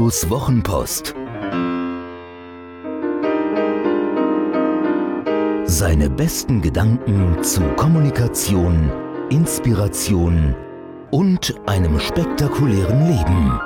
Julius Wochenpost. Seine besten Gedanken zu Kommunikation, Inspiration und einem spektakulären Leben.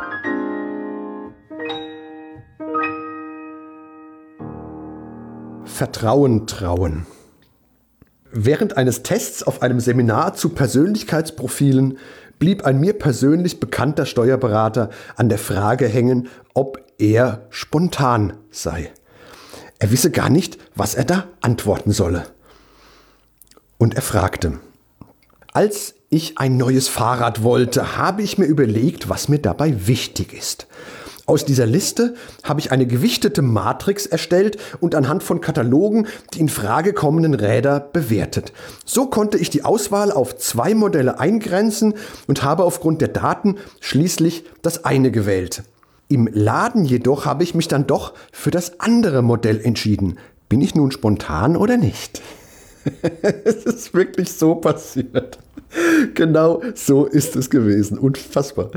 Vertrauen trauen. Während eines Tests auf einem Seminar zu Persönlichkeitsprofilen blieb ein mir persönlich bekannter Steuerberater an der Frage hängen, ob er spontan sei. Er wisse gar nicht, was er da antworten solle. Und er fragte: Als ich ein neues Fahrrad wollte, habe ich mir überlegt, was mir dabei wichtig ist. Aus dieser Liste habe ich eine gewichtete Matrix erstellt und anhand von Katalogen die in Frage kommenden Räder bewertet. So konnte ich die Auswahl auf 2 Modelle eingrenzen und habe aufgrund der Daten schließlich das eine gewählt. Im Laden jedoch habe ich mich dann doch für das andere Modell entschieden. Bin ich nun spontan oder nicht? Es ist wirklich so passiert. Genau so ist es gewesen. Unfassbar.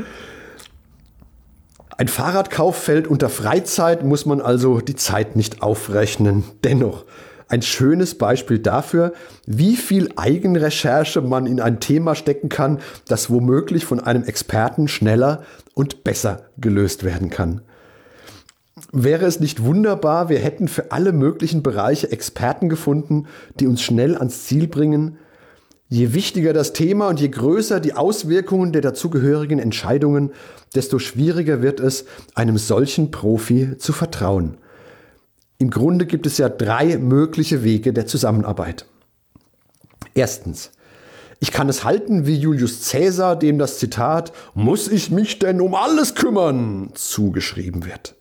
Ein Fahrradkauf fällt unter Freizeit, muss man also die Zeit nicht aufrechnen. Dennoch ein schönes Beispiel dafür, wie viel Eigenrecherche man in ein Thema stecken kann, das womöglich von einem Experten schneller und besser gelöst werden kann. Wäre es nicht wunderbar, wir hätten für alle möglichen Bereiche Experten gefunden, die uns schnell ans Ziel bringen? Je wichtiger das Thema und je größer die Auswirkungen der dazugehörigen Entscheidungen, desto schwieriger wird es, einem solchen Profi zu vertrauen. Im Grunde gibt es ja 3 mögliche Wege der Zusammenarbeit. Erstens: Ich kann es halten wie Julius Caesar, dem das Zitat „Muss ich mich denn um alles kümmern?" zugeschrieben wird.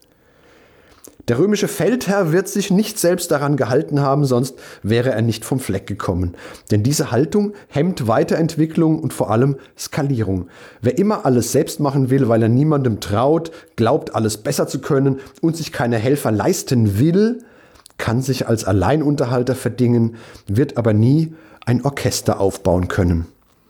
Der römische Feldherr wird sich nicht selbst daran gehalten haben, sonst wäre er nicht vom Fleck gekommen. Denn diese Haltung hemmt Weiterentwicklung und vor allem Skalierung. Wer immer alles selbst machen will, weil er niemandem traut, glaubt, alles besser zu können und sich keine Helfer leisten will, kann sich als Alleinunterhalter verdingen, wird aber nie ein Orchester aufbauen können.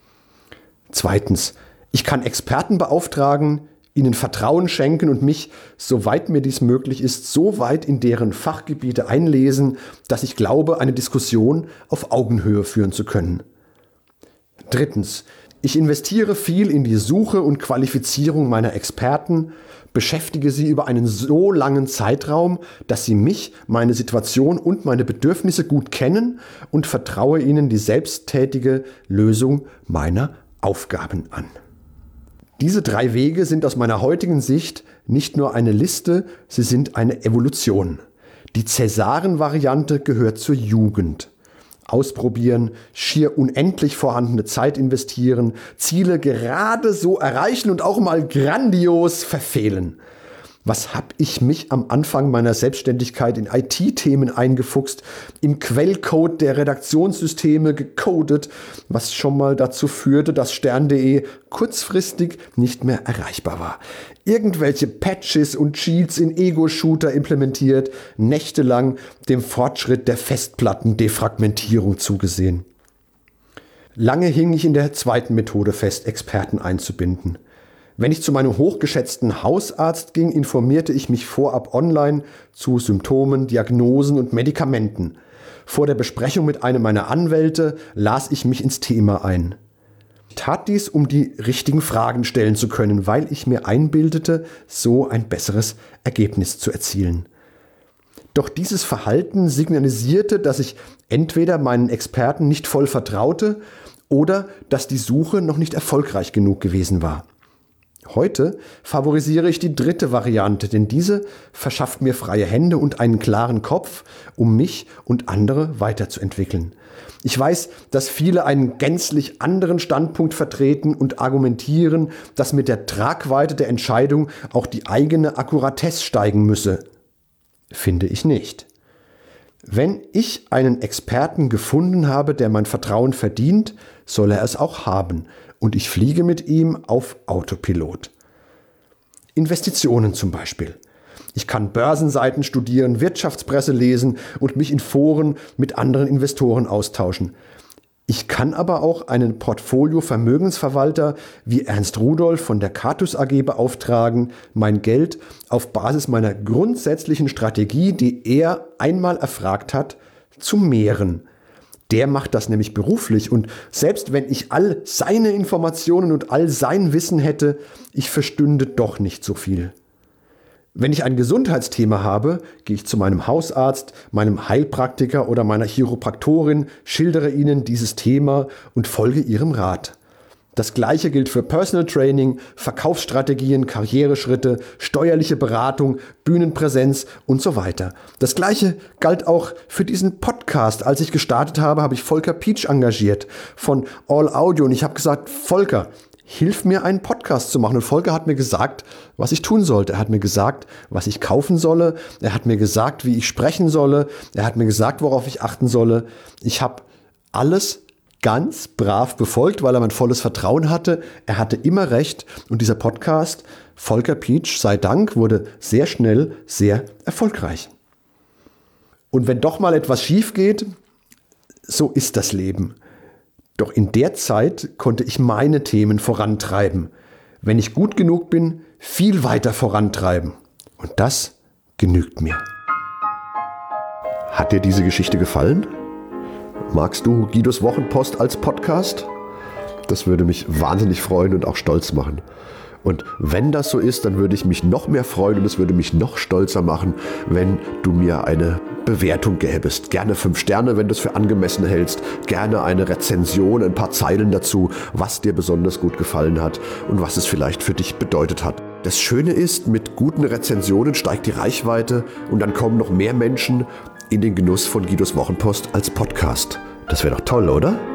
Zweitens: Ich kann Experten beauftragen, ihnen Vertrauen schenken und mich, soweit mir dies möglich ist, so weit in deren Fachgebiete einlesen, dass ich glaube, eine Diskussion auf Augenhöhe führen zu können. Drittens: Ich investiere viel in die Suche und Qualifizierung meiner Experten, beschäftige sie über einen so langen Zeitraum, dass sie mich, meine Situation und meine Bedürfnisse gut kennen und vertraue ihnen die selbsttätige Lösung meiner Aufgaben an. Diese 3 Wege sind aus meiner heutigen Sicht nicht nur eine Liste, sie sind eine Evolution. Die Cäsaren-Variante gehört zur Jugend. Ausprobieren, schier unendlich vorhandene Zeit investieren, Ziele gerade so erreichen und auch mal grandios verfehlen. Was habe ich mich am Anfang meiner Selbstständigkeit in IT-Themen eingefuchst, im Quellcode der Redaktionssysteme gecodet, was schon mal dazu führte, dass stern.de kurzfristig nicht mehr erreichbar war. Irgendwelche Patches und Cheats in Ego-Shooter implementiert, nächtelang dem Fortschritt der Festplattendefragmentierung zugesehen. Lange hing ich in der zweiten Methode fest, Experten einzubinden. Wenn ich zu meinem hochgeschätzten Hausarzt ging, informierte ich mich vorab online zu Symptomen, Diagnosen und Medikamenten. Vor der Besprechung mit einem meiner Anwälte las ich mich ins Thema ein. Ich tat dies, um die richtigen Fragen stellen zu können, weil ich mir einbildete, so ein besseres Ergebnis zu erzielen. Doch dieses Verhalten signalisierte, dass ich entweder meinen Experten nicht voll vertraute oder dass die Suche noch nicht erfolgreich genug gewesen war. Heute favorisiere ich die 3. Variante, denn diese verschafft mir freie Hände und einen klaren Kopf, um mich und andere weiterzuentwickeln. Ich weiß, dass viele einen gänzlich anderen Standpunkt vertreten und argumentieren, dass mit der Tragweite der Entscheidung auch die eigene Akkuratesse steigen müsse. Finde ich nicht. Wenn ich einen Experten gefunden habe, der mein Vertrauen verdient, soll er es auch haben. Und ich fliege mit ihm auf Autopilot. Investitionen zum Beispiel. Ich kann Börsenseiten studieren, Wirtschaftspresse lesen und mich in Foren mit anderen Investoren austauschen. Ich kann aber auch einen Portfolio-Vermögensverwalter wie Ernst Rudolph von der Catus AG beauftragen, mein Geld auf Basis meiner grundsätzlichen Strategie, die er einmal erfragt hat, zu mehren. Der macht das nämlich beruflich und selbst wenn ich all seine Informationen und all sein Wissen hätte, ich verstünde doch nicht so viel. Wenn ich ein Gesundheitsthema habe, gehe ich zu meinem Hausarzt, meinem Heilpraktiker oder meiner Chiropraktorin, schildere ihnen dieses Thema und folge ihrem Rat. Das Gleiche gilt für Personal Training, Verkaufsstrategien, Karriereschritte, steuerliche Beratung, Bühnenpräsenz und so weiter. Das Gleiche galt auch für diesen Podcast. Als ich gestartet habe, habe ich Volker Pietsch engagiert von All Audio und ich habe gesagt, Volker, hilf mir, einen Podcast zu machen. Und Volker hat mir gesagt, was ich tun sollte. Er hat mir gesagt, was ich kaufen solle. Er hat mir gesagt, wie ich sprechen solle. Er hat mir gesagt, worauf ich achten solle. Ich habe alles ganz brav befolgt, weil er mein volles Vertrauen hatte. Er hatte immer recht. Und dieser Podcast, Volker Pietsch, sei Dank, wurde sehr schnell sehr erfolgreich. Und wenn doch mal etwas schief geht, so ist das Leben. Doch in der Zeit konnte ich meine Themen vorantreiben. Wenn ich gut genug bin, viel weiter vorantreiben. Und das genügt mir. Hat dir diese Geschichte gefallen? Magst du Guidos Wochenpost als Podcast? Das würde mich wahnsinnig freuen und auch stolz machen. Und wenn das so ist, dann würde ich mich noch mehr freuen und es würde mich noch stolzer machen, wenn du mir eine Bewertung gäbest. Gerne 5 Sterne, wenn du es für angemessen hältst. Gerne eine Rezension, ein paar Zeilen dazu, was dir besonders gut gefallen hat und was es vielleicht für dich bedeutet hat. Das Schöne ist, mit guten Rezensionen steigt die Reichweite und dann kommen noch mehr Menschen in den Genuss von Guidos Wochenpost als Podcast. Das wäre doch toll, oder?